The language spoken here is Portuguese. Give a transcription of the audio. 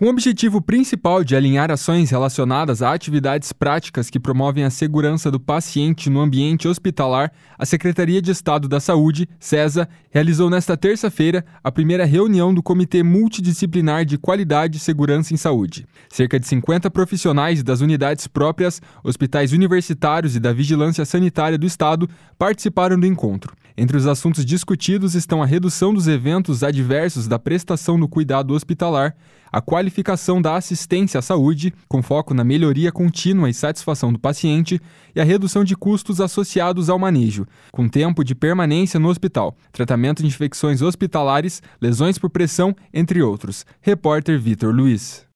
Com o objetivo principal de alinhar ações relacionadas a atividades práticas que promovem a segurança do paciente no ambiente hospitalar, a Secretaria de Estado da Saúde, SESA, realizou nesta terça-feira a primeira reunião do Comitê Multidisciplinar de Qualidade e Segurança em Saúde. Cerca de 50 profissionais das unidades próprias, hospitais universitários e da Vigilância Sanitária do Estado participaram do encontro. Entre os assuntos discutidos estão a redução dos eventos adversos da prestação do cuidado hospitalar, a qualificação da assistência à saúde, com foco na melhoria contínua e satisfação do paciente, e a redução de custos associados ao manejo, com tempo de permanência no hospital, tratamento de infecções hospitalares, lesões por pressão, entre outros. Repórter Vitor Luiz.